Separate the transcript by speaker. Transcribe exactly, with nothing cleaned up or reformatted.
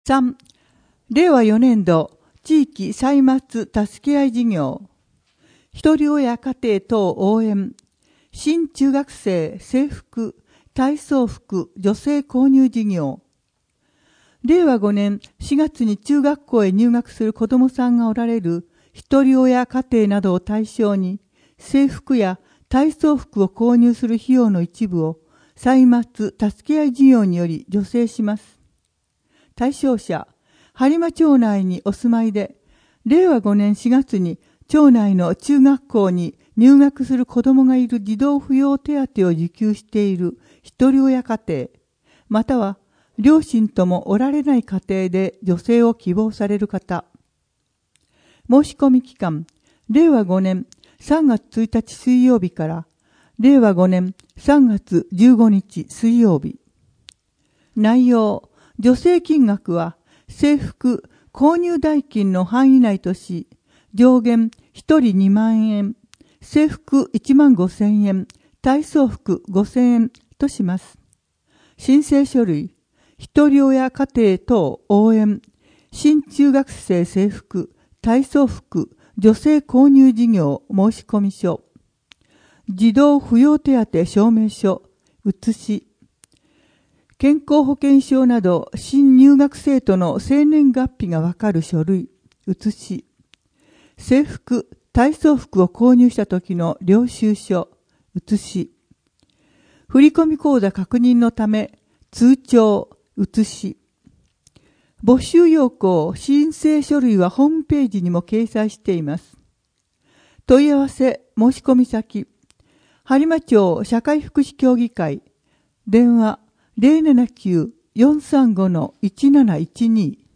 Speaker 1: さん、れいわよねんど地域歳末助け合い事業、一人親家庭等応援、新中学生制服、体操服、女性購入事業。れいわごねんしがつに中学校へ入学する子供さんがおられる一人親家庭などを対象に、制服や体操服を購入する費用の一部を歳末助け合い事業により助成します。対象者、播磨町内にお住まいで、れいわごねんしがつに町内の中学校に入学する子供がいる児童扶養手当を受給している一人親家庭、または両親ともおられない家庭で助成を希望される方。申し込み期間、れいわごねんさんがつついたち水曜日かられいわごねんさんがつじゅうごにち水曜日。内容、助成金額は制服購入代金の範囲内とし、上限ひとりにまんえん、制服いちまんごせんえん、体操服ごせんえんとします。申請書類、一人親家庭等応援、新中学生制服、体操服、女性購入事業申込書、児童扶養手当証明書、写し、健康保険証など新入学生徒の生年月日がわかる書類、写し、制服、体操服を購入した時の領収書、写し、振込口座確認のため通帳、写し、募集要項、申請書類はホームページにも掲載しています。問い合わせ、申し込み先、播磨町社会福祉協議会、電話 ゼロななきゅう よんさんご いちなないちに